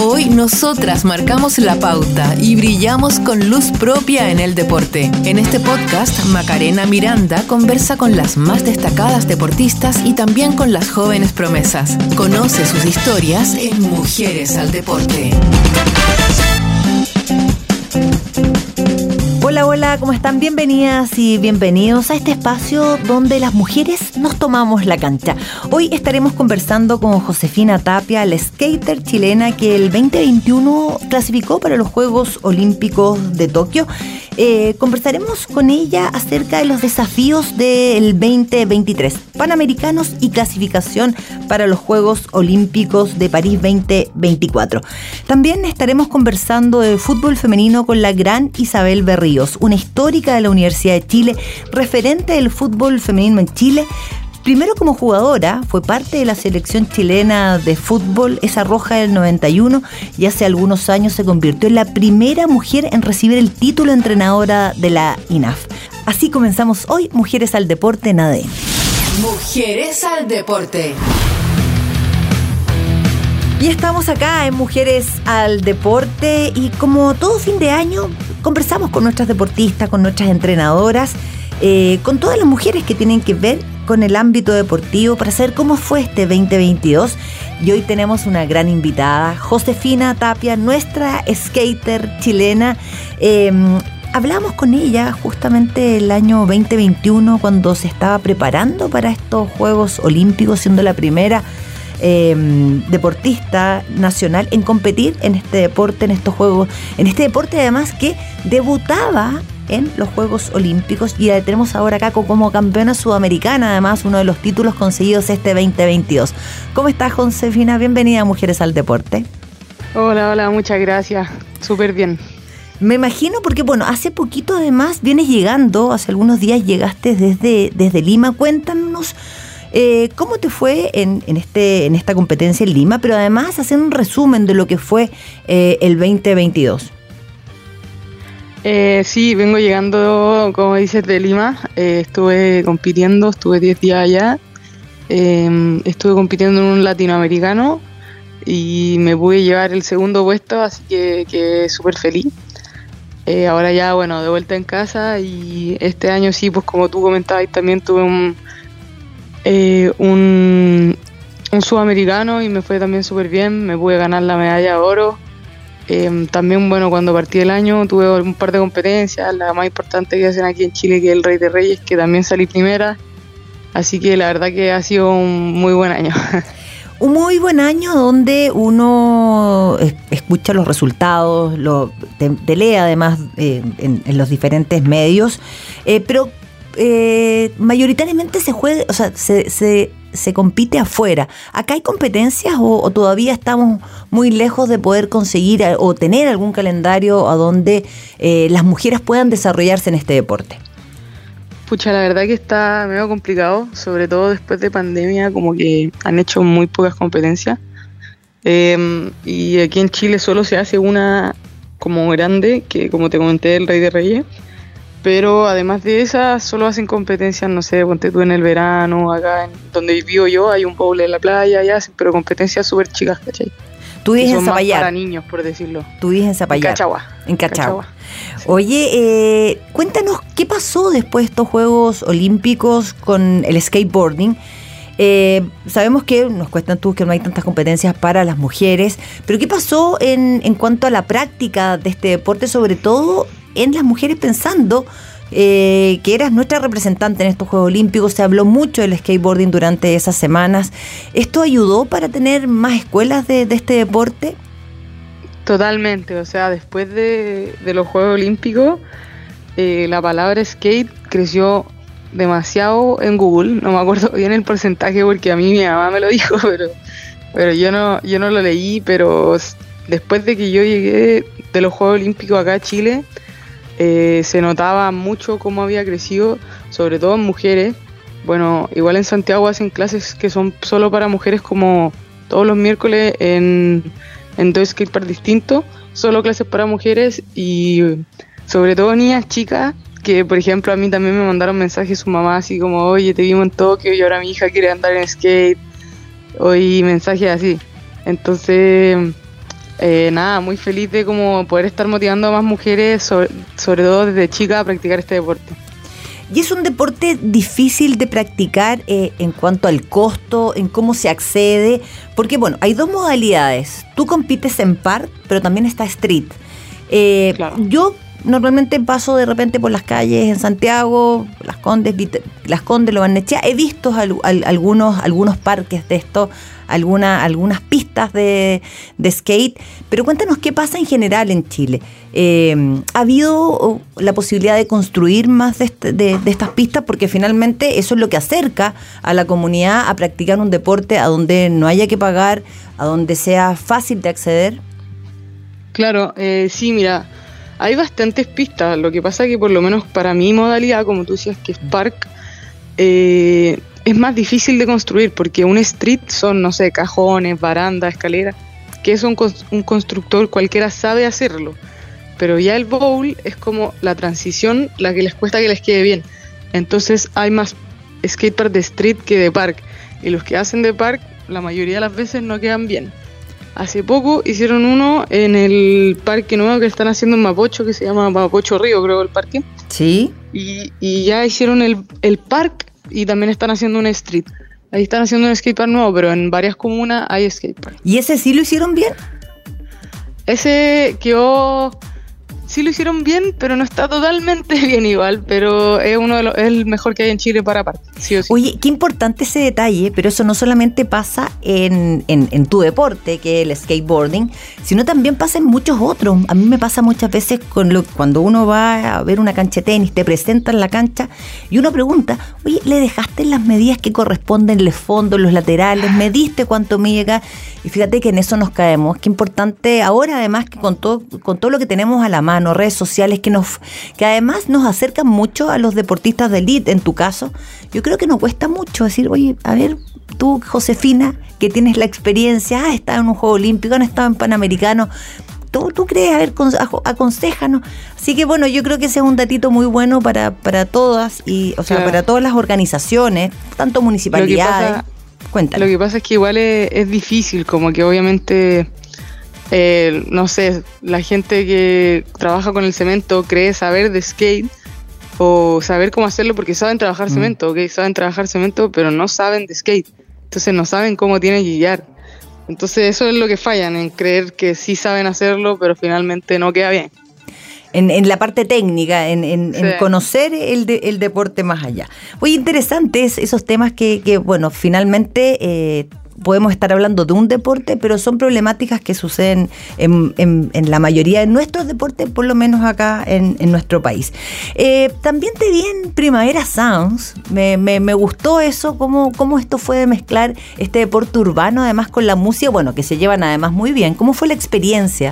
Hoy nosotras marcamos la pauta y brillamos con luz propia en el deporte. En este podcast, Macarena Miranda conversa con las más destacadas deportistas y también con las jóvenes promesas. Conoce sus historias en Mujeres al Deporte. Hola, ¿cómo están? Bienvenidas y bienvenidos a este espacio donde las mujeres nos tomamos la cancha. Hoy estaremos conversando con Josefina Tapia, la skater chilena que el 2021 clasificó para los Juegos Olímpicos de Tokio. Conversaremos con ella acerca de los desafíos del 2023, Panamericanos y clasificación para los Juegos Olímpicos de París 2024. También estaremos conversando de fútbol femenino con la gran Isabel Berríos, una histórica de la Universidad de Chile, referente del fútbol femenino en Chile. Primero como jugadora, fue parte de la selección chilena de fútbol, esa roja del 91, y hace algunos años se convirtió en la primera mujer en recibir el título de entrenadora de la INAF. Así comenzamos hoy Mujeres al Deporte en ADN. Mujeres al Deporte. Y estamos acá en Mujeres al Deporte y como todo fin de año conversamos con nuestras deportistas, con nuestras entrenadoras, con todas las mujeres que tienen que ver con el ámbito deportivo para saber cómo fue este 2022. Y hoy tenemos una gran invitada, Josefina Tapia, nuestra skater chilena. Hablamos con ella justamente el año 2021 cuando se estaba preparando para estos Juegos Olímpicos, siendo la primera deportista nacional en competir en este deporte, en estos Juegos, en este deporte además que debutaba en los Juegos Olímpicos y la tenemos ahora acá como campeona sudamericana, además uno de los títulos conseguidos este 2022. ¿Cómo estás, Josefina? Bienvenida a Mujeres al Deporte. Hola, muchas gracias. Súper bien. Me imagino porque, bueno, hace poquito además vienes llegando, hace algunos días llegaste desde Lima. Cuéntanos cómo te fue en esta competencia en Lima, pero además hacer un resumen de lo que fue el 2022. Sí, vengo llegando, como dices, de Lima. Estuve compitiendo, estuve 10 días allá. Estuve compitiendo en un latinoamericano y me pude llevar el segundo puesto, así que súper feliz. Ahora ya, bueno, de vuelta en casa y este año sí, pues como tú comentabas, también tuve un sudamericano y me fue también súper bien. Me pude ganar la medalla de oro. También, bueno, cuando partí el año tuve un par de competencias, la más importante que hacen aquí en Chile, que es el Rey de Reyes, que también salí primera, así que la verdad que ha sido un muy buen año. Un muy buen año donde uno escucha los resultados, te lee además en los diferentes medios, pero mayoritariamente se juega, o sea, se compite afuera. ¿Acá hay competencias o todavía estamos muy lejos de poder conseguir o tener algún calendario a donde las mujeres puedan desarrollarse en este deporte? Pucha, la verdad que está medio complicado, sobre todo después de pandemia, como que han hecho muy pocas competencias. Y aquí en Chile solo se hace una como grande, que como te comenté, el Rey de Reyes. Pero además de esa, solo hacen competencias, no sé, ponte tú en el verano, acá donde vivo yo, hay un bowl en la playa, y hacen, pero competencias súper chicas, ¿cachai? Tú vives en Zapallar. Para niños, por decirlo. Tú vives en Zapallar. En Cachagua. Sí. Oye, cuéntanos, ¿qué pasó después de estos Juegos Olímpicos con el skateboarding? Sabemos que nos cuentan tú que no hay tantas competencias para las mujeres, pero ¿qué pasó en cuanto a la práctica de este deporte, sobre todo en las mujeres, pensando que eras nuestra representante en estos Juegos Olímpicos? Se habló mucho del skateboarding durante esas semanas. ¿Esto ayudó para tener más escuelas de este deporte? Totalmente, o sea, después de los Juegos Olímpicos, la palabra skate creció demasiado en Google. No me acuerdo bien el porcentaje porque a mí mi mamá me lo dijo, pero yo no lo leí. Pero después de que yo llegué de los Juegos Olímpicos acá a Chile, se notaba mucho cómo había crecido, sobre todo en mujeres. Bueno, igual en Santiago hacen clases que son solo para mujeres, como todos los miércoles en dos skateparks distintos, solo clases para mujeres, y sobre todo niñas chicas que, por ejemplo, a mí también me mandaron mensajes su mamá así como: oye, te vimos en Tokio y ahora mi hija quiere andar en skate, o y mensajes así. Entonces Nada, muy feliz de como poder estar motivando a más mujeres, sobre todo desde chica, a practicar este deporte. Y es un deporte difícil de practicar en cuanto al costo, en cómo se accede, porque bueno, hay dos modalidades. Tú compites en park, pero también está street. Claro. Yo normalmente paso de repente por las calles en Santiago, Las Condes, Lo Barnechea. He visto algunos parques de esto, algunas pistas de skate, pero cuéntanos qué pasa en general en Chile. ¿Ha habido la posibilidad de construir más de estas pistas? Porque finalmente eso es lo que acerca a la comunidad a practicar un deporte a donde no haya que pagar, a donde sea fácil de acceder. Claro, sí, mira, hay bastantes pistas. Lo que pasa es que por lo menos para mi modalidad, como tú decías que es park, es más difícil de construir porque un street son, no sé, cajones, barandas, escaleras, que eso un constructor cualquiera sabe hacerlo. Pero ya el bowl es como la transición, la que les cuesta que les quede bien. Entonces hay más skatepark de street que de park. Y los que hacen de park, la mayoría de las veces no quedan bien. Hace poco hicieron uno en el parque nuevo que están haciendo en Mapocho, que se llama Mapocho Río, creo, el parque. Sí. Y ya hicieron el park y también están haciendo un street. Ahí están haciendo un skatepark nuevo, pero en varias comunas hay skatepark. ¿Y ese sí lo hicieron bien? Ese quedó... Sí lo hicieron bien, pero no está totalmente bien igual, pero es es el mejor que hay en Chile para parque, sí o sí. Oye, qué importante ese detalle, pero eso no solamente pasa en tu deporte, que es el skateboarding, sino también pasa en muchos otros. A mí me pasa muchas veces cuando uno va a ver una cancha de tenis, te presentan la cancha y uno pregunta, oye, ¿le dejaste las medidas que corresponden, los fondos, los laterales? ¿Mediste cuánto mide acá? Y fíjate que en eso nos caemos. Qué importante ahora, además, que con todo lo que tenemos a la mano, redes sociales que además nos acercan mucho a los deportistas de elite. En tu caso, yo creo que nos cuesta mucho decir, oye, a ver, tú, Josefina, que tienes la experiencia, has estado en un Juego Olímpico, has estado en Panamericano, ¿tú crees? A ver, aconséjanos. Así que bueno, yo creo que ese es un datito muy bueno para todas, claro, para todas las organizaciones, tanto municipalidades. Cuéntame. Lo que pasa es que igual es difícil, como que obviamente... no sé, la gente que trabaja con el cemento cree saber de skate o saber cómo hacerlo porque saben trabajar cemento, ¿ok? Saben trabajar cemento, pero no saben de skate, entonces no saben cómo tienen que guiar. Entonces eso es lo que fallan, en creer que sí saben hacerlo, pero finalmente no queda bien. En la parte técnica, en sí, conocer el deporte más allá. Oye, interesantes esos temas que bueno, finalmente... podemos estar hablando de un deporte, pero son problemáticas que suceden en la mayoría de nuestros deportes, por lo menos acá en nuestro país. También te vi en Primavera Sounds, me gustó eso, cómo esto fue de mezclar este deporte urbano además con la música, bueno, que se llevan además muy bien. ¿Cómo fue la experiencia?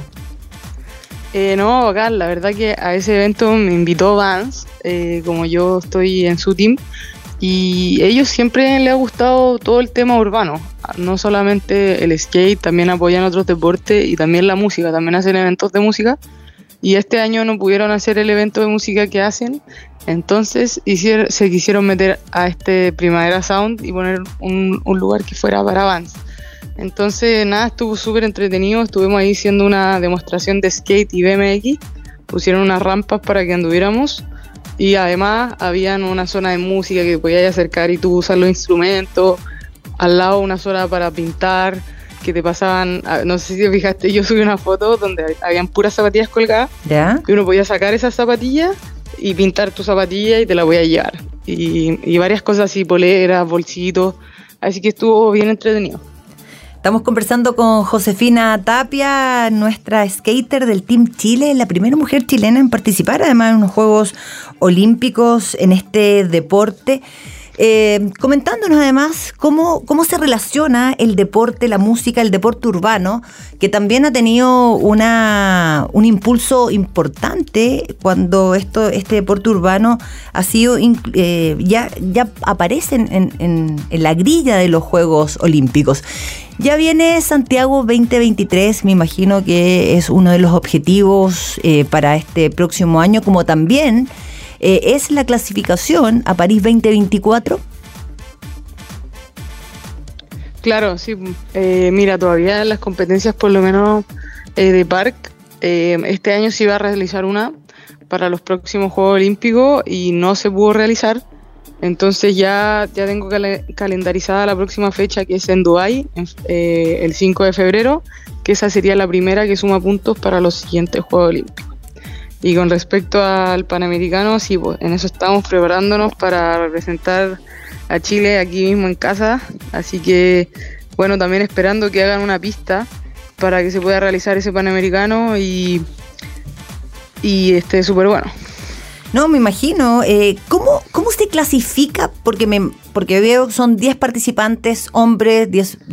No, bacán, la verdad que a ese evento me invitó Vans, como yo estoy en su team, y ellos siempre les ha gustado todo el tema urbano, no solamente el skate, también apoyan otros deportes y también la música, también hacen eventos de música, y este año no pudieron hacer el evento de música que hacen, entonces se quisieron meter a este Primavera Sound y poner un lugar que fuera para Vans. Entonces nada, estuvo súper entretenido, estuvimos ahí haciendo una demostración de skate y BMX, pusieron unas rampas para que anduviéramos. Y además habían una zona de música que podías acercar y tú usar los instrumentos. Al lado una zona para pintar, que te pasaban, no sé si te fijaste, yo subí una foto donde habían puras zapatillas colgadas. ¿Ya? Y uno podía sacar esas zapatillas y pintar tu zapatilla y te la voy a llevar. Y varias cosas así, poleras, bolsitos. Así que estuvo bien entretenido. Estamos conversando con Josefina Tapia, nuestra skater del Team Chile, la primera mujer chilena en participar además en unos Juegos Olímpicos en este deporte. Comentándonos además cómo se relaciona el deporte, la música, el deporte urbano, que también ha tenido un impulso importante cuando este deporte urbano ha sido ya aparece en la grilla de los Juegos Olímpicos. Ya viene Santiago 2023, me imagino que es uno de los objetivos para este próximo año, como también es la clasificación a París 2024. Claro, sí. Mira, todavía las competencias por lo menos de park. Este año se iba a realizar una para los próximos Juegos Olímpicos y no se pudo realizar. Entonces ya tengo calendarizada la próxima fecha, que es en Dubái, el 5 de febrero, que esa sería la primera que suma puntos para los siguientes Juegos Olímpicos. Y con respecto al Panamericano, sí, pues en eso estamos preparándonos para representar a Chile aquí mismo en casa. Así que, bueno, también esperando que hagan una pista para que se pueda realizar ese Panamericano y esté súper bueno. No, me imagino. ¿Cómo se clasifica? Porque veo que son 10 participantes hombres,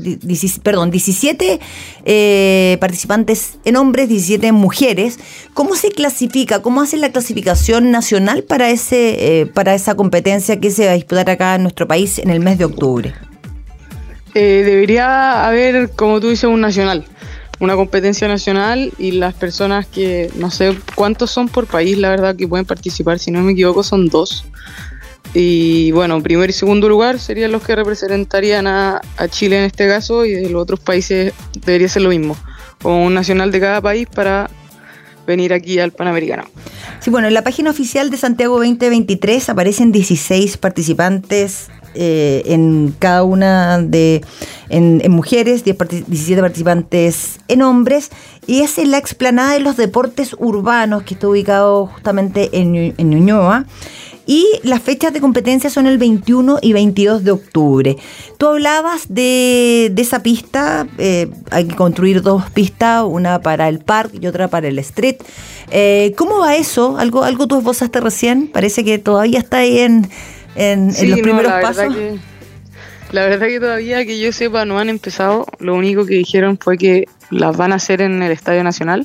17 participantes en hombres, 17 en mujeres. ¿Cómo se clasifica? ¿Cómo hacen la clasificación nacional para esa competencia que se va a disputar acá en nuestro país en el mes de octubre? Debería haber, como tú dices, una competencia nacional, y las personas que, no sé cuántos son por país, la verdad, que pueden participar, si no me equivoco son 2. Y bueno, primer y segundo lugar serían los que representarían a Chile en este caso, y de los otros países debería ser lo mismo, como un nacional de cada país para venir aquí al Panamericano. Sí, bueno, en la página oficial de Santiago 2023 aparecen 16 participantes en cada una en mujeres, 17 participantes en hombres, y es en la explanada de los deportes urbanos que está ubicado justamente en Ñuñoa. Y las fechas de competencia son el 21 y 22 de octubre. Tú hablabas de esa pista, hay que construir 2 pistas, una para el park y otra para el street. ¿Cómo va eso? ¿Algo tú esbozaste recién? Parece que todavía está ahí en los primeros pasos. La verdad que todavía, que yo sepa, no han empezado. Lo único que dijeron fue que las van a hacer en el Estadio Nacional.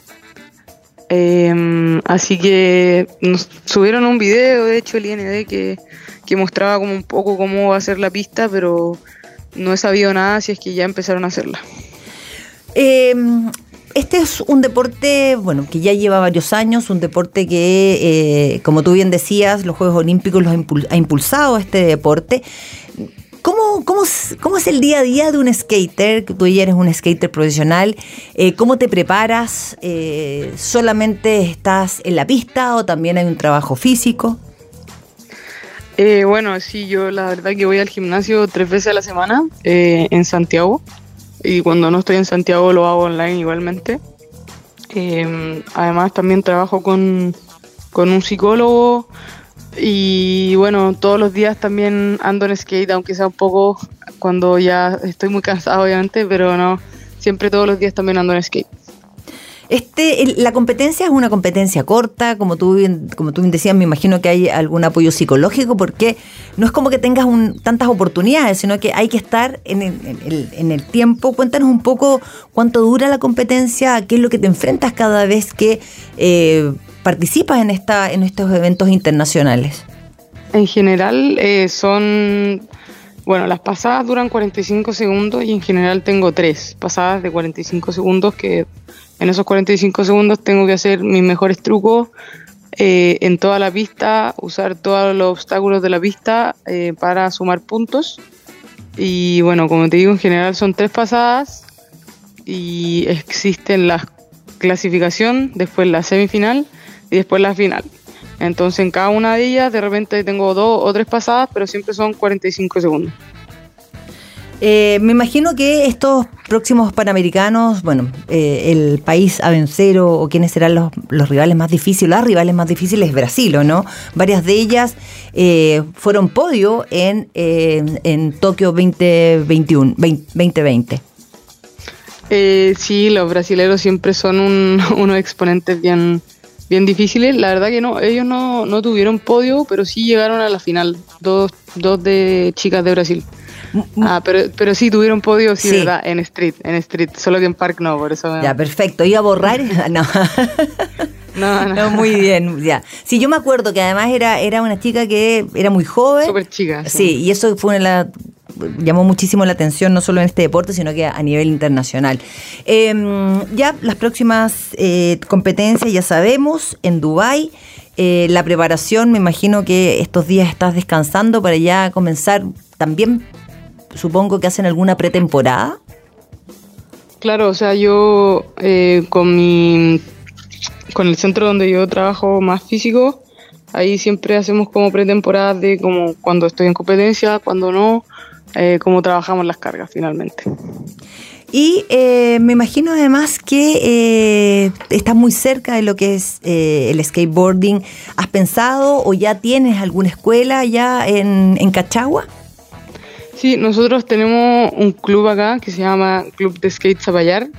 Así que nos subieron un video, de hecho, el IND, que mostraba como un poco cómo va a ser la pista, pero no he sabido nada si es que ya empezaron a hacerla. Este es un deporte, bueno, que ya lleva varios años, un deporte que, como tú bien decías, los Juegos Olímpicos ha impulsado este deporte. ¿Cómo es el día a día de un skater? Tú ya eres un skater profesional. ¿Cómo te preparas? ¿Solamente estás en la pista o también hay un trabajo físico? Bueno, sí, yo la verdad que voy al gimnasio 3 veces a la semana en Santiago. Y cuando no estoy en Santiago lo hago online igualmente. Además también trabajo con un psicólogo. Y bueno, todos los días también ando en skate, aunque sea un poco cuando ya estoy muy cansado, obviamente, pero no, siempre todos los días también ando en skate. La competencia es una competencia corta, como tú bien decías, me imagino que hay algún apoyo psicológico, porque no es como que tengas tantas oportunidades, sino que hay que estar en el tiempo. Cuéntanos un poco cuánto dura la competencia, a qué es lo que te enfrentas cada vez que participas en estos eventos internacionales. En general las pasadas duran 45 segundos y en general tengo 3 pasadas de 45 segundos que en esos 45 segundos tengo que hacer mis mejores trucos en toda la pista, usar todos los obstáculos de la pista para sumar puntos. Y bueno, como te digo, en general son 3 pasadas y existen la clasificación, después la semifinal y después la final. Entonces en cada una de ellas de repente tengo 2 o 3 pasadas, pero siempre son 45 segundos. Me imagino que estos próximos Panamericanos, el país a vencer o quiénes serán los rivales más difíciles, las rivales más difíciles es Brasil, ¿o no? Varias de ellas fueron podio en Tokio 2020. Sí, los brasileños siempre son unos exponentes bien difíciles. La verdad que no, ellos no tuvieron podio, pero sí llegaron a la final, dos de chicas de Brasil. Pero sí tuvieron podio, sí, ¿verdad? En street, solo que en park no, por eso. Ya, perfecto. ¿Iba a borrar? No. No, muy bien, ya. Sí, yo me acuerdo que además era una chica que era muy joven. Súper chica. Sí, y eso llamó muchísimo la atención, no solo en este deporte, sino que a nivel internacional. Ya las próximas competencias, ya sabemos, en Dubái. La preparación, me imagino que estos días estás descansando para ya comenzar también. Supongo que hacen alguna pretemporada. Claro, o sea, yo con el centro donde yo trabajo más físico, ahí siempre hacemos como pretemporadas de como cuando estoy en competencia, cuando no, cómo trabajamos las cargas finalmente. Y me imagino además que estás muy cerca de lo que es el skateboarding. ¿Has pensado o ya tienes alguna escuela ya en Cachagua? Sí, nosotros tenemos un club acá que se llama Club de Skate Zapallar,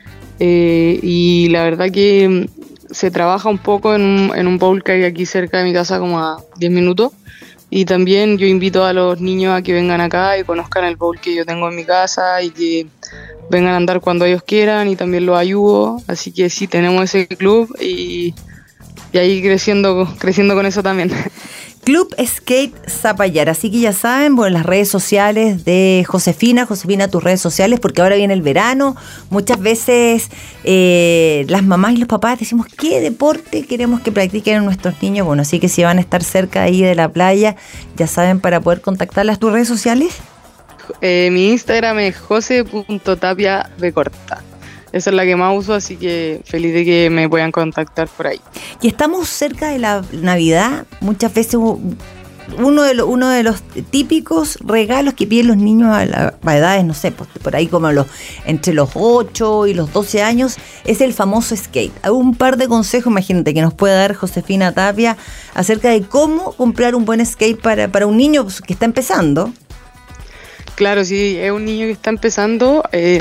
y la verdad que se trabaja un poco en un bowl que hay aquí cerca de mi casa, como a 10 minutos. Y también yo invito a los niños a que vengan acá y conozcan el bowl que yo tengo en mi casa y que vengan a andar cuando ellos quieran, y también los ayudo. Así que sí, tenemos ese club y ahí creciendo con eso también. Club Skate Zapallar, así que ya saben, bueno, las redes sociales de Josefina, tus redes sociales, porque ahora viene el verano. Muchas veces las mamás y los papás decimos, ¿qué deporte queremos que practiquen nuestros niños? Bueno, así que si van a estar cerca ahí de la playa, ya saben, para poder contactarlas. ¿Tus redes sociales? Mi Instagram es jose.tapiabecorta. Esa es la que más uso, así que feliz de que me puedan contactar por ahí. Y estamos cerca de la Navidad. Muchas veces uno de los típicos regalos que piden los niños a edades, no sé, pues por ahí como entre los 8 y los 12 años, es el famoso skate. Hay un par de consejos, imagínate, que nos puede dar Josefina Tapia acerca de cómo comprar un buen skate para un niño que está empezando. Claro, sí, es un niño que está empezando.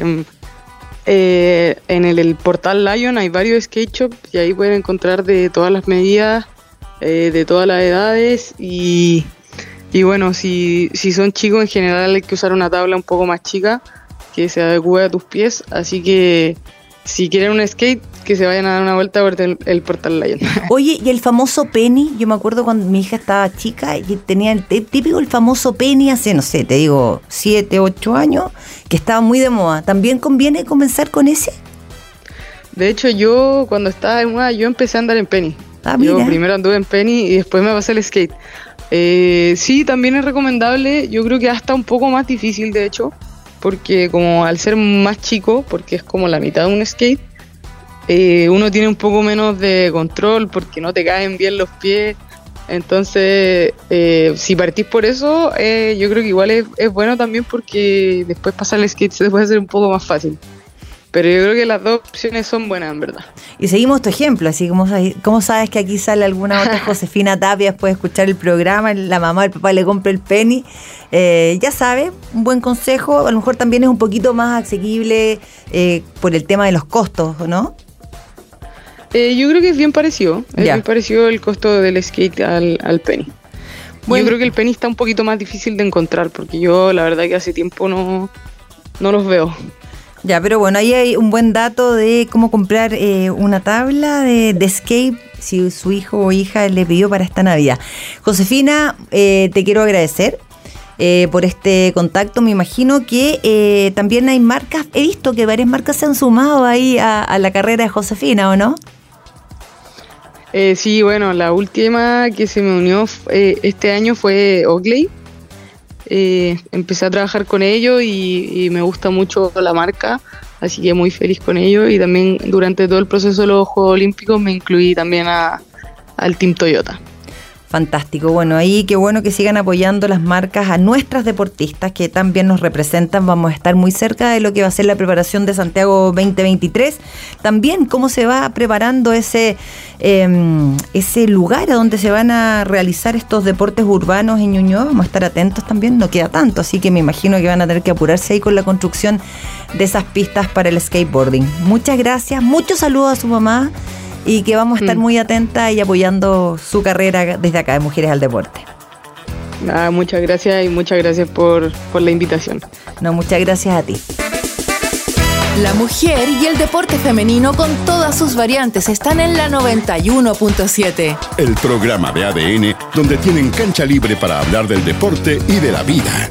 En el portal Lion hay varios skate shops y ahí pueden encontrar de todas las medidas, de todas las edades, y bueno, si son chicos en general hay que usar una tabla un poco más chica que se adecue a tus pies, así que si quieren un skate, que se vayan a dar una vuelta por el portal Lion. Oye, y el famoso penny, yo me acuerdo cuando mi hija estaba chica y tenía el famoso penny hace, no sé, te digo, 7, 8 años, que estaba muy de moda. ¿También conviene comenzar con ese? De hecho, yo cuando estaba de moda, yo empecé a andar en penny. Yo primero anduve en penny y después me pasé al skate. Sí, también es recomendable, yo creo que hasta un poco más difícil, de hecho, porque como al ser más chico, porque es como la mitad de un skate, uno tiene un poco menos de control porque no te caen bien los pies. Entonces, si partís por eso, yo creo que igual es bueno también, porque después pasar el skate se te puede hacer un poco más fácil. Pero yo creo que las dos opciones son buenas, en verdad. Y seguimos tu ejemplo, así como sabes que aquí sale alguna otra Josefina Tapia después de escuchar el programa, la mamá, el papá le compra el penny. Ya sabe, un buen consejo, a lo mejor también es un poquito más asequible por el tema de los costos, ¿no? Yo creo que es bien parecido. Bien parecido el costo del skate al penny. Bueno, yo creo que el penny está un poquito más difícil de encontrar, porque yo la verdad que hace tiempo no los veo. Ya, pero bueno, ahí hay un buen dato de cómo comprar una tabla de skate si su hijo o hija le pidió para esta Navidad. Josefina, te quiero agradecer por este contacto. Me imagino que también hay marcas, he visto que varias marcas se han sumado ahí a la carrera de Josefina, ¿o no? Sí, bueno, la última que se me unió este año fue Oakley. Empecé a trabajar con ellos y me gusta mucho la marca, así que muy feliz con ellos. Y también durante todo el proceso de los Juegos Olímpicos me incluí también al Team Toyota. Fantástico, bueno, ahí qué bueno que sigan apoyando las marcas a nuestras deportistas que también nos representan. Vamos a estar muy cerca de lo que va a ser la preparación de Santiago 2023. También cómo se va preparando ese lugar a donde se van a realizar estos deportes urbanos en Ñuñoa. Vamos a estar atentos también, no queda tanto, así que me imagino que van a tener que apurarse ahí con la construcción de esas pistas para el skateboarding. Muchas gracias, muchos saludos a su mamá, y que vamos a estar muy atentas y apoyando su carrera desde acá de Mujeres al Deporte. Muchas gracias, y muchas gracias por la invitación. No, muchas gracias a ti. La mujer y el deporte femenino con todas sus variantes están en la 91.7. El programa de ADN donde tienen cancha libre para hablar del deporte y de la vida.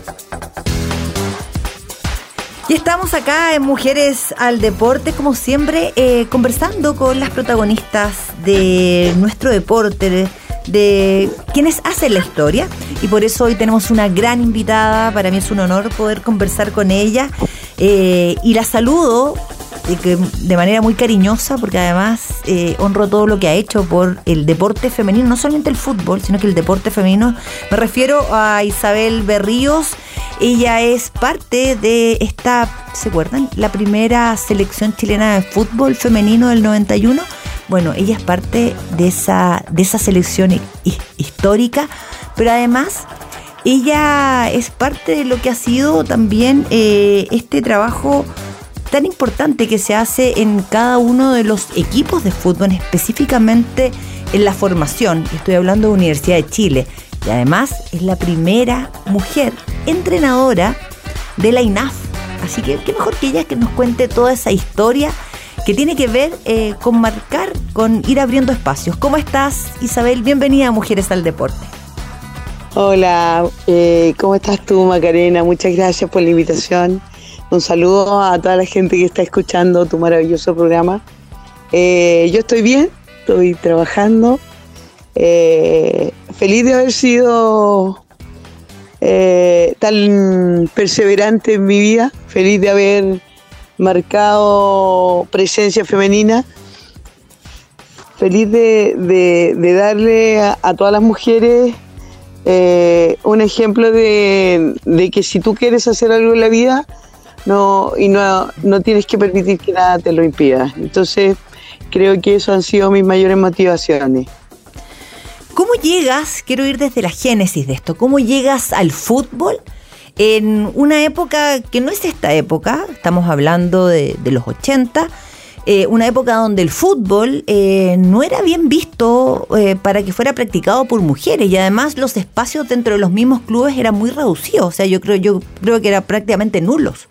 Y estamos acá en Mujeres al Deporte, como siempre, conversando con las protagonistas de nuestro deporte, de quienes hacen la historia. Y por eso hoy tenemos una gran invitada. Para mí es un honor poder conversar con ella. Y la saludo que de manera muy cariñosa, porque además honro todo lo que ha hecho por el deporte femenino, no solamente el fútbol, sino que el deporte femenino. Me refiero a Isabel Berríos. Ella es parte de esta, ¿se acuerdan? La primera selección chilena de fútbol femenino del 91. Bueno, ella es parte de esa selección histórica, pero además ella es parte de lo que ha sido también este trabajo tan importante que se hace en cada uno de los equipos de fútbol, específicamente en la formación. Estoy hablando de Universidad de Chile. Y además es la primera mujer entrenadora de la INAF. Así que qué mejor que ella que nos cuente toda esa historia que tiene que ver con marcar, con ir abriendo espacios. ¿Cómo estás, Isabel? Bienvenida a Mujeres al Deporte. Hola, ¿cómo estás tú, Macarena? Muchas gracias por la invitación. Un saludo a toda la gente que está escuchando tu maravilloso programa. Yo estoy bien, estoy trabajando. Feliz de haber sido tan perseverante en mi vida, feliz de haber marcado presencia femenina, feliz de darle a todas las mujeres un ejemplo de que si tú quieres hacer algo en la vida, no tienes que permitir que nada te lo impida. Entonces creo que eso han sido mis mayores motivaciones. ¿Cómo llegas? Quiero ir desde la génesis de esto. ¿Cómo llegas al fútbol en una época que no es esta época? Estamos hablando de los 80, una época donde el fútbol no era bien visto para que fuera practicado por mujeres, y además los espacios dentro de los mismos clubes eran muy reducidos. O sea, yo creo que eran prácticamente nulos.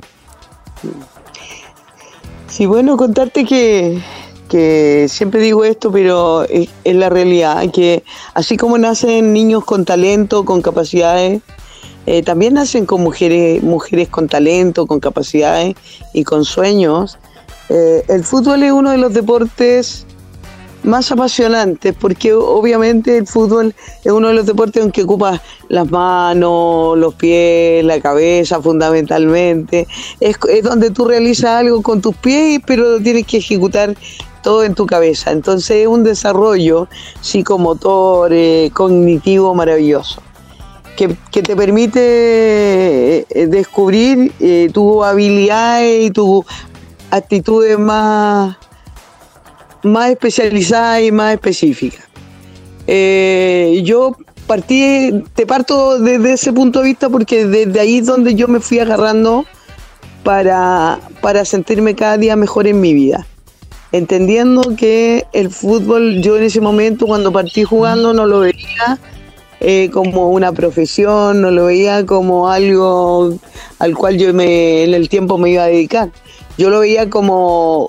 Sí, bueno, contarte que siempre digo esto, pero es la realidad, que así como nacen niños con talento, con capacidades, también nacen con mujeres con talento, con capacidades y con sueños. El fútbol es uno de los deportes más apasionantes, porque obviamente el fútbol es uno de los deportes en que ocupas las manos, los pies, la cabeza fundamentalmente. Es donde tú realizas algo con tus pies, pero lo tienes que ejecutar todo en tu cabeza. Entonces es un desarrollo psicomotor, cognitivo maravilloso, que te permite descubrir tus habilidades y tus actitudes más especializadas y más específicas. Yo te parto desde ese punto de vista, porque desde ahí es donde yo me fui agarrando para sentirme cada día mejor en mi vida, entendiendo que el fútbol, yo en ese momento cuando partí jugando no lo veía como una profesión, no lo veía como algo al cual yo en el tiempo me iba a dedicar. Yo lo veía como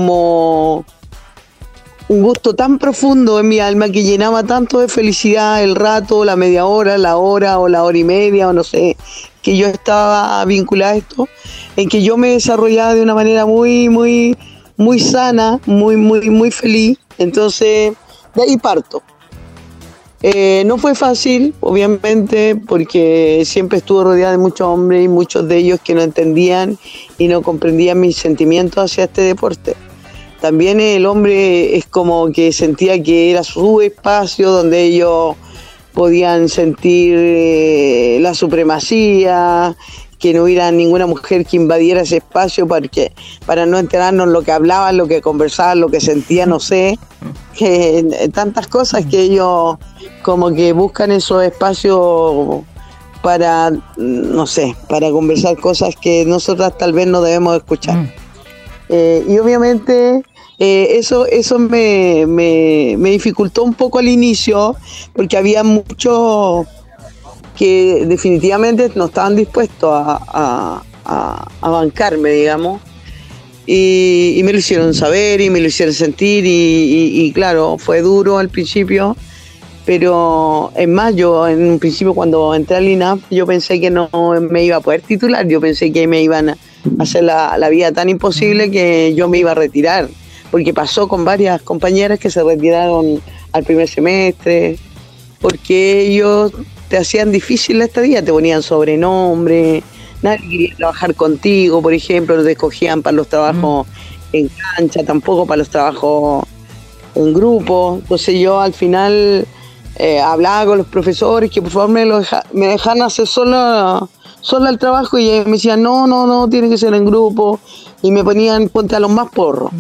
un gusto tan profundo en mi alma, que llenaba tanto de felicidad el rato, la media hora, la hora o la hora y media, o no sé, que yo estaba vinculada a esto, en que yo me desarrollaba de una manera muy, muy, muy sana, muy, muy, muy feliz. Entonces, de ahí parto. No fue fácil, obviamente, porque siempre estuve rodeada de muchos hombres y muchos de ellos que no entendían y no comprendían mis sentimientos hacia este deporte. También el hombre es como que sentía que era su espacio donde ellos podían sentir la supremacía, que no hubiera ninguna mujer que invadiera ese espacio para no enterarnos lo que hablaban, lo que conversaban, lo que sentían, no sé, que tantas cosas que ellos como que buscan esos espacios para, no sé, para conversar cosas que nosotras tal vez no debemos escuchar. Y obviamente eso me dificultó un poco al inicio, porque había muchos que definitivamente no estaban dispuestos a bancarme, digamos, y me lo hicieron saber y me lo hicieron sentir, y claro, fue duro al principio, pero es más, yo en un principio cuando entré al INAF yo pensé que no me iba a poder titular, yo pensé que me iban a hacer la vida tan imposible que yo me iba a retirar, porque pasó con varias compañeras que se retiraron al primer semestre, porque ellos te hacían difícil la estadía, te ponían sobrenombre, nadie quería trabajar contigo, por ejemplo, te escogían para los trabajos en cancha, tampoco para los trabajos en grupo. Entonces yo al final hablaba con los profesores que por favor me dejaran hacer sola el trabajo, y ellos me decían no, tiene que ser en grupo, y me ponían ponte a los más porros.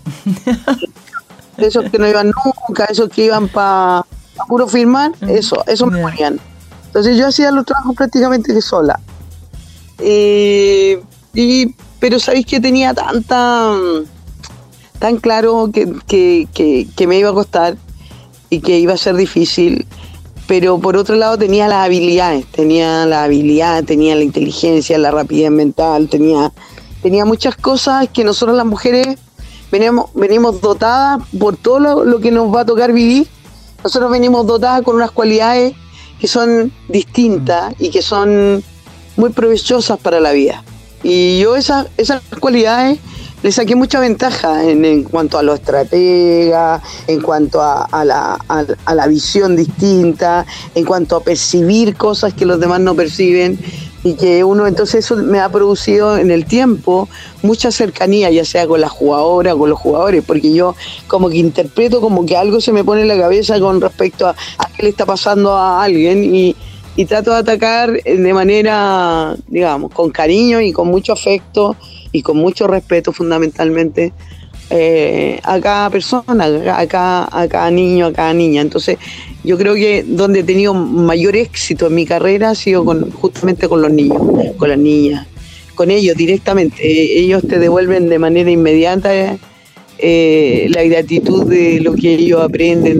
Esos que no iban nunca, esos que iban para puro firmar, eso me ponían. Entonces yo hacía los trabajos prácticamente que sola. Pero sabéis que tenía tan claro que me iba a costar y que iba a ser difícil, pero por otro lado tenía las habilidades, tenía la inteligencia, la rapidez mental, tenía muchas cosas que nosotros las mujeres venimos dotadas por todo lo que nos va a tocar vivir. Nosotros venimos dotadas con unas cualidades que son distintas y que son muy provechosas para la vida. Y yo esas cualidades le saqué mucha ventaja en cuanto a los estrategas, en cuanto a la visión distinta, en cuanto a percibir cosas que los demás no perciben, y que uno, entonces eso me ha producido en el tiempo mucha cercanía, ya sea con las jugadoras o con los jugadores, porque yo como que interpreto como que algo se me pone en la cabeza con respecto a qué le está pasando a alguien, y trato de atacar de manera, digamos, con cariño y con mucho afecto y con mucho respeto fundamentalmente a cada persona, a cada niño, a cada niña. Entonces yo creo que donde he tenido mayor éxito en mi carrera ha sido justamente con los niños, con las niñas, con ellos directamente. Ellos te devuelven de manera inmediata la gratitud de lo que ellos aprenden,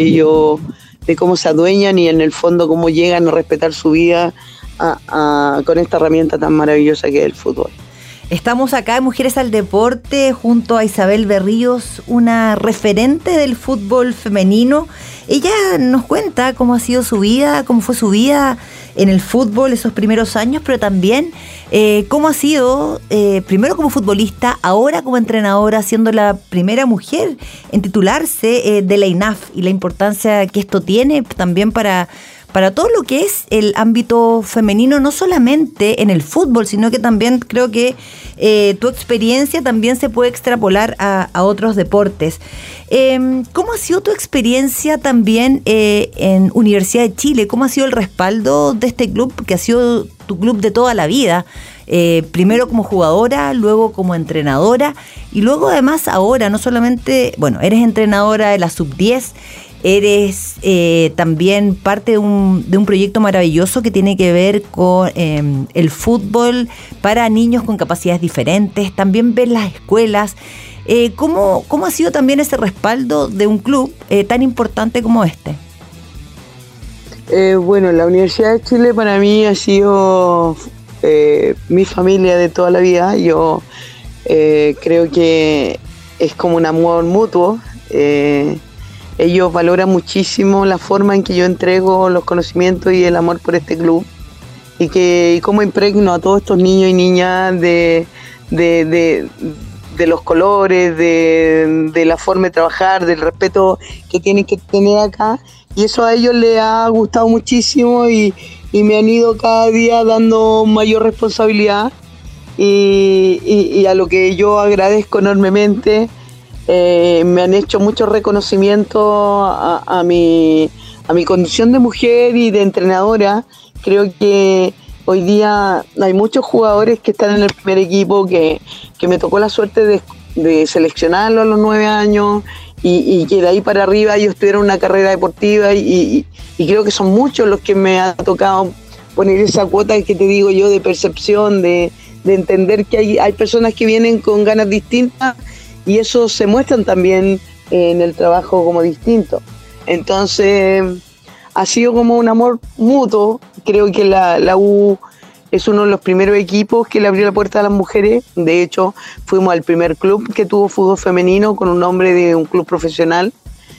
de cómo se adueñan y en el fondo cómo llegan a respetar su vida con esta herramienta tan maravillosa que es el fútbol. Estamos acá en Mujeres al Deporte junto a Isabel Berríos, una referente del fútbol femenino. Ella nos cuenta cómo ha sido su vida, cómo fue su vida en el fútbol esos primeros años, pero también cómo ha sido, primero como futbolista, ahora como entrenadora, siendo la primera mujer en titularse de la INAF, y la importancia que esto tiene también para todo lo que es el ámbito femenino, no solamente en el fútbol, sino que también creo que tu experiencia también se puede extrapolar a otros deportes. ¿Cómo ha sido tu experiencia también en Universidad de Chile? ¿Cómo ha sido el respaldo de este club, que ha sido tu club de toda la vida? Primero como jugadora, luego como entrenadora, y luego además ahora no solamente, bueno, eres entrenadora de la Sub-10, eres también parte de un proyecto maravilloso que tiene que ver con el fútbol para niños con capacidades diferentes. También ves las escuelas. ¿Cómo ha sido también ese respaldo de un club tan importante como este? Bueno, la Universidad de Chile para mí ha sido mi familia de toda la vida. Yo creo que es como un amor mutuo. Ellos valoran muchísimo la forma en que yo entrego los conocimientos y el amor por este club, y cómo impregno a todos estos niños y niñas de los colores, de la forma de trabajar, del respeto que tienen que tener acá, y eso a ellos les ha gustado muchísimo y me han ido cada día dando mayor responsabilidad, y a lo que yo agradezco enormemente. Me han hecho mucho reconocimiento a mi condición de mujer y de entrenadora. Creo que hoy día hay muchos jugadores que están en el primer equipo que me tocó la suerte de seleccionarlo a los 9 años y que de ahí para arriba ellos tuvieron una carrera deportiva y creo que son muchos los que me ha tocado poner esa cuota que te digo yo de percepción, de entender que hay personas que vienen con ganas distintas, y eso se muestran también en el trabajo como distinto. Entonces ha sido como un amor mutuo. Creo que la U es uno de los primeros equipos que le abrió la puerta a las mujeres. De hecho, fuimos al primer club que tuvo fútbol femenino con un nombre de un club profesional,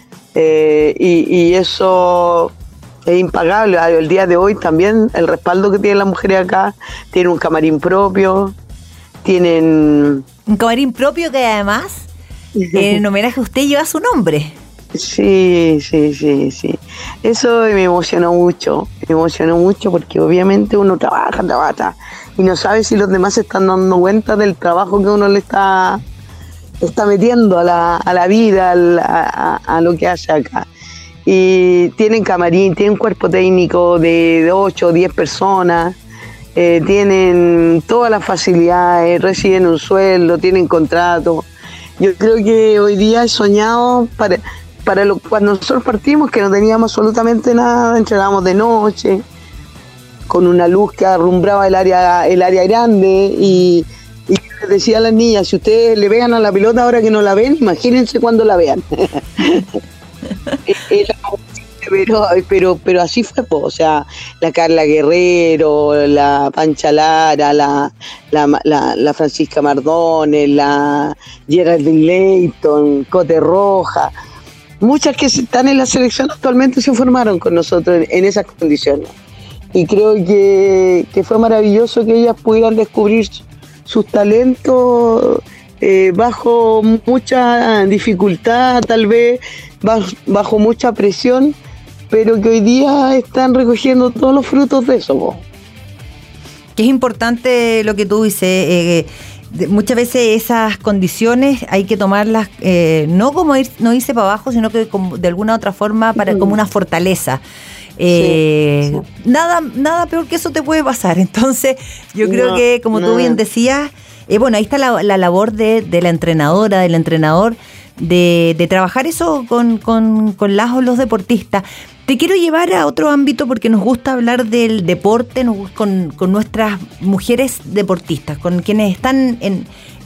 y eso es impagable. El día de hoy también el respaldo que tienen las mujeres acá, tienen un camarín propio, tienen... Un camarín propio que además, en homenaje a usted, lleva su nombre. Sí. Eso me emocionó mucho porque obviamente uno trabaja y no sabe si los demás se están dando cuenta del trabajo que uno le está está metiendo a la vida, a lo que hace acá. Y tienen camarín, tienen cuerpo técnico de 8 o 10 personas, tienen todas las facilidades, reciben un sueldo, tienen contrato. Yo creo que hoy día he soñado cuando nosotros partimos, que no teníamos absolutamente nada, entrenábamos de noche, con una luz que alumbraba el área grande, y les decía a las niñas, si ustedes le pegan a la pelota ahora que no la ven, imagínense cuando la vean. pero así fue, o sea, la Carla Guerrero, la Pancha Lara, la Francisca Mardones, la Geraldine Leighton, Cote Roja, muchas que están en la selección actualmente se formaron con nosotros en esas condiciones. Y creo que fue maravilloso que ellas pudieran descubrir sus talentos bajo mucha dificultad, tal vez bajo mucha presión, pero que hoy día están recogiendo todos los frutos de eso. Que es importante lo que tú dices. Muchas veces esas condiciones hay que tomarlas no como no irse para abajo, sino que de alguna otra forma como una fortaleza. Sí. Nada peor que eso te puede pasar. Entonces yo creo que, como tú bien decías, bueno, ahí está la labor de la entrenadora, del entrenador, de trabajar eso con los deportistas. Te quiero llevar a otro ámbito porque nos gusta hablar del deporte, con nuestras mujeres deportistas, con quienes están en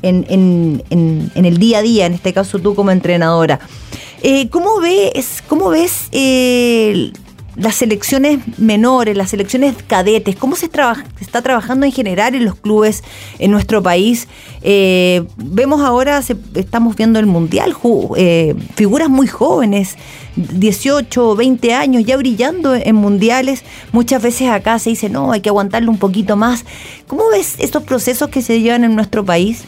el día a día, en este caso tú como entrenadora. ¿Cómo ves las selecciones menores, las selecciones cadetes? ¿Cómo se está trabajando en general en los clubes en nuestro país? Vemos ahora, estamos viendo el Mundial, figuras muy jóvenes, 18 o 20 años, ya brillando en mundiales. Muchas veces acá se dice, no, hay que aguantarlo un poquito más. ¿Cómo ves estos procesos que se llevan en nuestro país?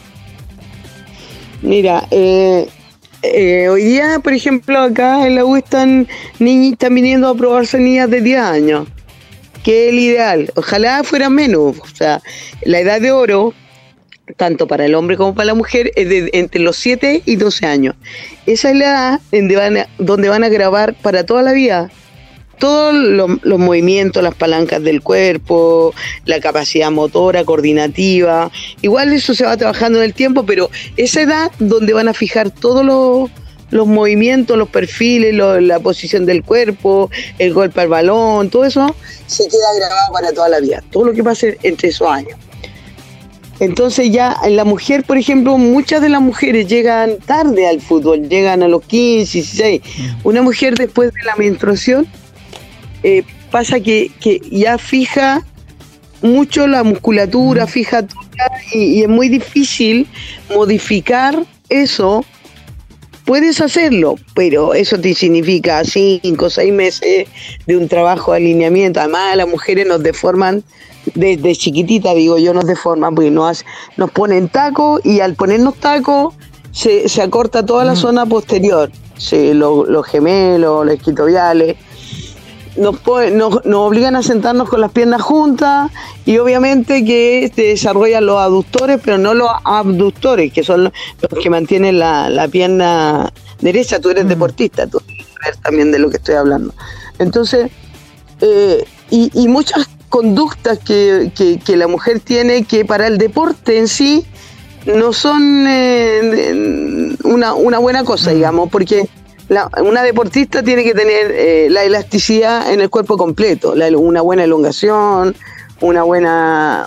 Mira, hoy día, por ejemplo, acá en la U están viniendo a probarse niñas de 10 años, que es el ideal. Ojalá fuera menos. O sea, la edad de oro, tanto para el hombre como para la mujer, es entre los 7 y 12 años. Esa es la edad donde van a grabar para toda la vida todos los movimientos, las palancas del cuerpo, la capacidad motora, coordinativa. Igual eso se va trabajando en el tiempo, pero esa edad donde van a fijar todos los movimientos, los perfiles, la posición del cuerpo, el golpe al balón, todo eso se queda grabado para toda la vida, todo lo que pase entre esos años. Entonces ya en la mujer, por ejemplo, muchas de las mujeres llegan tarde al fútbol, llegan a los 15, 16. Una mujer después de la menstruación pasa que ya fija mucho la musculatura, fija toda, y es muy difícil modificar eso. Puedes hacerlo, pero eso te significa 5 o 6 meses de un trabajo de alineamiento. Además, las mujeres nos deforman desde chiquitita, digo yo, nos deforman porque nos ponen tacos, y al ponernos tacos se acorta toda la zona posterior, los gemelos, los isquiotibiales. Nos obligan a sentarnos con las piernas juntas, y obviamente que se desarrollan los aductores, pero no los abductores, que son los que mantienen la pierna derecha. Tú eres deportista, tú sabes también de lo que estoy hablando. Entonces, y muchas conductas que la mujer tiene, que para el deporte en sí no son una buena cosa, digamos, porque una deportista tiene que tener la elasticidad en el cuerpo completo, una buena elongación, una buena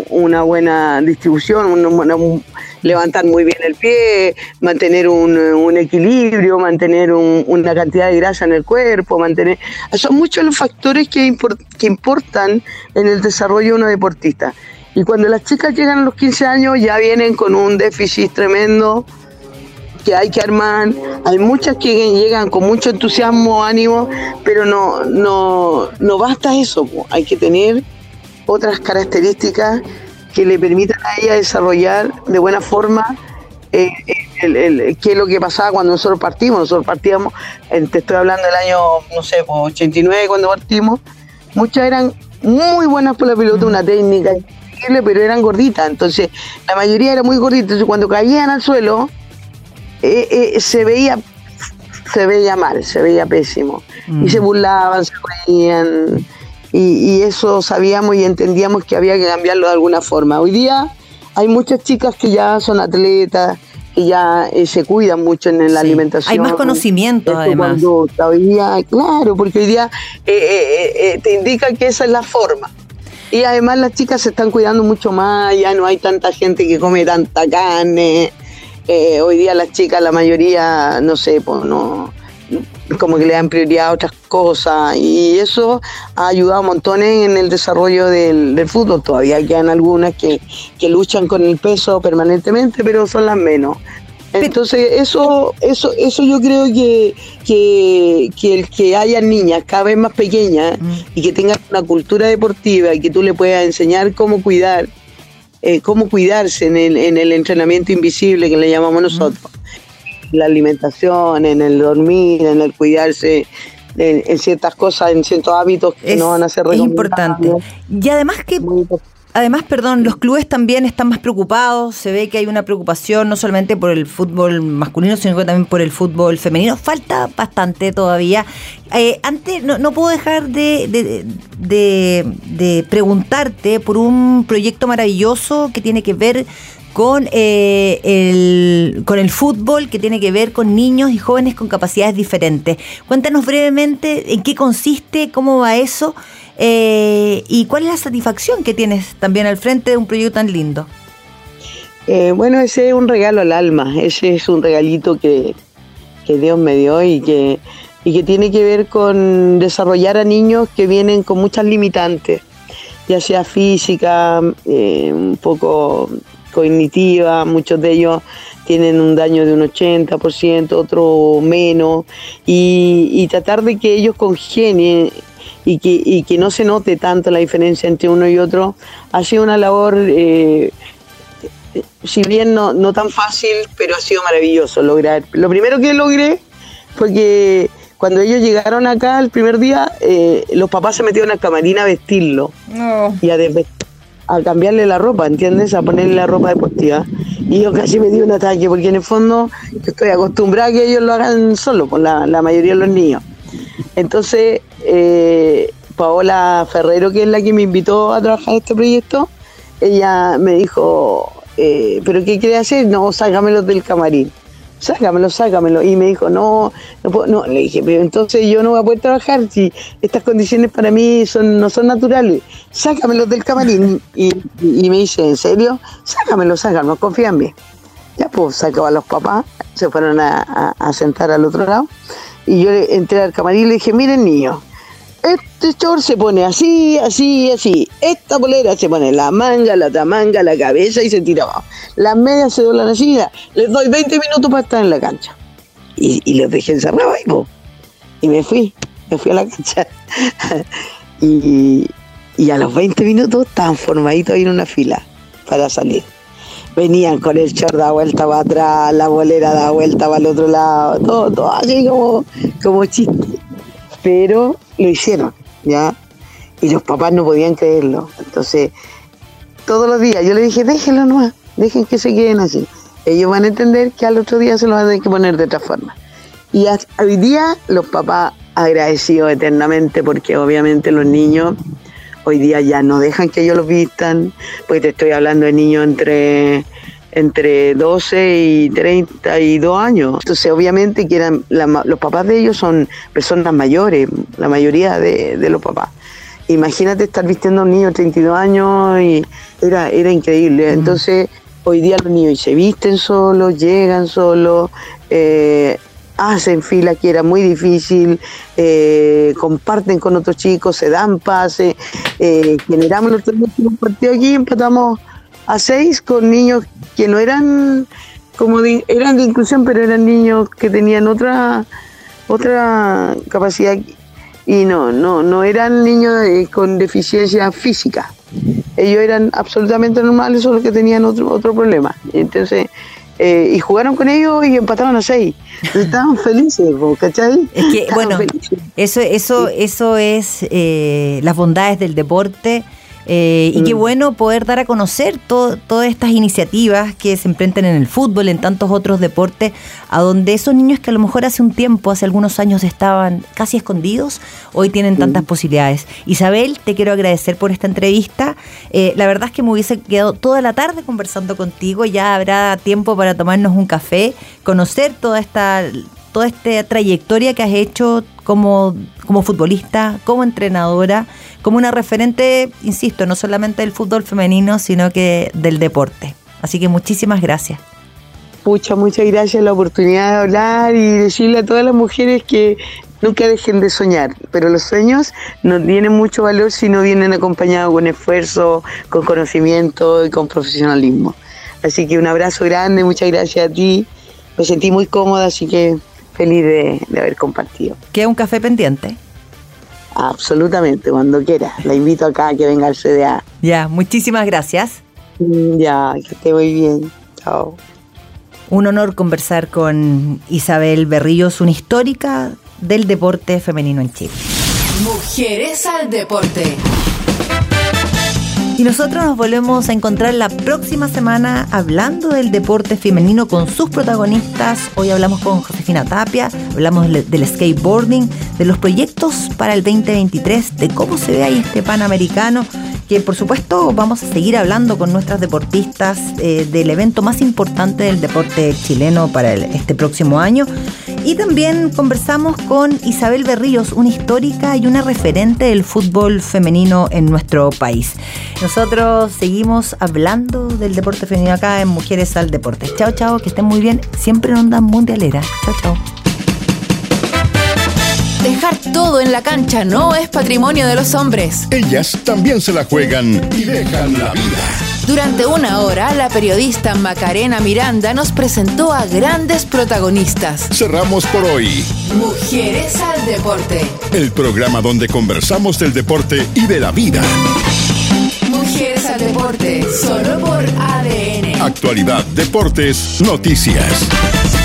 distribución, levantar muy bien el pie, mantener un equilibrio, mantener una cantidad de grasa en el cuerpo, son muchos los factores que importan en el desarrollo de una deportista. Y cuando las chicas llegan a los 15 años ya vienen con un déficit tremendo que hay que armar. Hay muchas que llegan con mucho entusiasmo, ánimo, pero no basta eso, hay que tener otras características que le permitan a ella desarrollar de buena forma qué es lo que pasaba cuando nosotros partimos. Nosotros partíamos, te estoy hablando del año, 89 cuando partimos. Muchas eran muy buenas por la pelota, una técnica increíble, pero eran gorditas. Entonces, la mayoría era muy gordita. Entonces, cuando caían al suelo, se veía mal, se veía pésimo. Y se burlaban, se reían, y eso sabíamos y entendíamos que había que cambiarlo de alguna forma. Hoy día hay muchas chicas que ya son atletas, que ya se cuidan mucho en la alimentación. Hay más conocimiento, además. Hoy día, claro, porque hoy día te indica que esa es la forma. Y además las chicas se están cuidando mucho más, ya no hay tanta gente que come tanta carne. Hoy día las chicas, la mayoría, no sé, pues no, como que le dan prioridad a otras cosas, y eso ha ayudado montones en el desarrollo del fútbol. Todavía quedan algunas que luchan con el peso permanentemente, pero son las menos. Entonces eso yo creo que el que haya niñas cada vez más pequeñas y que tengan una cultura deportiva y que tú le puedas enseñar cómo cuidarse en el entrenamiento invisible que le llamamos nosotros, la alimentación, en el dormir, en el cuidarse, en ciertas cosas, en ciertos hábitos que no van a ser recomendables. Es importante. Y además, los clubes también están más preocupados. Se ve que hay una preocupación no solamente por el fútbol masculino, sino que también por el fútbol femenino. Falta bastante todavía. Antes, no puedo dejar de preguntarte por un proyecto maravilloso que tiene que ver con el fútbol, que tiene que ver con niños y jóvenes con capacidades diferentes. Cuéntanos brevemente en qué consiste, cómo va eso, y cuál es la satisfacción que tienes también al frente de un proyecto tan lindo. Bueno, ese es un regalo al alma, ese es un regalito que Dios me dio y que tiene que ver con desarrollar a niños que vienen con muchas limitantes, ya sea física, un poco cognitiva. Muchos de ellos tienen un daño de un 80%, otros menos, y tratar de que ellos congenien y que no se note tanto la diferencia entre uno y otro ha sido una labor, si bien no tan fácil, pero ha sido maravilloso lograr. Lo primero que logré fue que cuando ellos llegaron acá el primer día, los papás se metieron al camarín a vestirlo y a cambiarle la ropa, ¿entiendes? A ponerle la ropa deportiva. Y yo casi me di un ataque, porque en el fondo yo estoy acostumbrada a que ellos lo hagan solo, con la mayoría de los niños. Entonces, Paola Ferrero, que es la que me invitó a trabajar en este proyecto, ella me dijo, ¿pero qué quiere hacer? No, sácamelos del camarín. Sácamelo. Y me dijo, no puedo, no. Le dije, pero entonces yo no voy a poder trabajar si estas condiciones para mí no son naturales. Sácamelos del camarín. Y me dice, ¿en serio? Sácamelos, confía en mí. Ya pues sacaba a los papás, se fueron a sentar al otro lado. Y yo entré al camarín y le dije, miren niños, este short se pone así. Esta polera se pone la manga, la otra manga, la cabeza y se tira abajo. Las medias se doblan así. Les doy 20 minutos para estar en la cancha. Y los dejé encerrados ahí, po. Y me fui a la cancha. y a los 20 minutos estaban formaditos ahí en una fila para salir. Venían con el short da vuelta para atrás, la bolera da vuelta para el otro lado, todo así como chiste. Pero lo hicieron, ¿ya? Y los papás no podían creerlo. Entonces, todos los días yo le dije, déjenlo nomás, dejen que se queden así. Ellos van a entender que al otro día se los van a tener que poner de otra forma. Y hoy día los papás agradecidos eternamente, porque obviamente los niños hoy día ya no dejan que ellos los vistan, porque te estoy hablando de niños entre 12 y 32 años. Entonces, obviamente que los papás de ellos son personas mayores, la mayoría de los papás. Imagínate estar vistiendo a un niño de 32 años y era increíble. Entonces, hoy día los niños se visten solos, llegan solos, hacen fila, que era muy difícil, comparten con otros chicos, se dan pases, generamos los últimos partidos aquí, empatamos a 6 con niños que no eran eran de inclusión, pero eran niños que tenían otra capacidad y no eran niños con deficiencia física. Ellos eran absolutamente normales, solo que tenían otro problema. Entonces, y jugaron con ellos y empataron a 6. Estaban felices, ¿cachai? Es que, bueno, eso es las bondades del deporte. Y qué bueno poder dar a conocer todas estas iniciativas que se emprenden en el fútbol, en tantos otros deportes, a donde esos niños que a lo mejor hace algunos años estaban casi escondidos, hoy tienen tantas posibilidades. Isabel, te quiero agradecer por esta entrevista. La verdad es que me hubiese quedado toda la tarde conversando contigo. Ya habrá tiempo para tomarnos un café, conocer toda esta trayectoria que has hecho como futbolista, como entrenadora, como una referente, insisto, no solamente del fútbol femenino, sino que del deporte. Así que muchísimas gracias. Muchas gracias la oportunidad de hablar y decirle a todas las mujeres que nunca dejen de soñar, pero los sueños no tienen mucho valor si no vienen acompañados con esfuerzo, con conocimiento y con profesionalismo. Así que un abrazo grande, muchas gracias a ti, me sentí muy cómoda, así que feliz de haber compartido. ¿Queda un café pendiente? Absolutamente, cuando quiera. La invito acá a que venga al CDA. Ya, muchísimas gracias. Ya, que esté muy bien. Chao. Un honor conversar con Isabel Berríos, una histórica del deporte femenino en Chile. Mujeres al deporte. Y nosotros nos volvemos a encontrar la próxima semana hablando del deporte femenino con sus protagonistas. Hoy hablamos con Josefina Tapia, hablamos del skateboarding, de los proyectos para el 2023, de cómo se ve ahí este Panamericano, que por supuesto vamos a seguir hablando con nuestras deportistas del evento más importante del deporte chileno para este próximo año. Y también conversamos con Isabel Berríos, una histórica y una referente del fútbol femenino en nuestro país. Nosotros seguimos hablando del deporte femenino acá en Mujeres al Deporte. Chao, que estén muy bien. Siempre en Onda Mundialera. Chao. Dejar todo en la cancha no es patrimonio de los hombres. Ellas también se la juegan y dejan la vida. Durante una hora, la periodista Macarena Miranda nos presentó a grandes protagonistas. Cerramos por hoy Mujeres al Deporte. el programa donde conversamos del deporte y de la vida. Mujeres al Deporte, solo por ADN. Actualidad, deportes, noticias.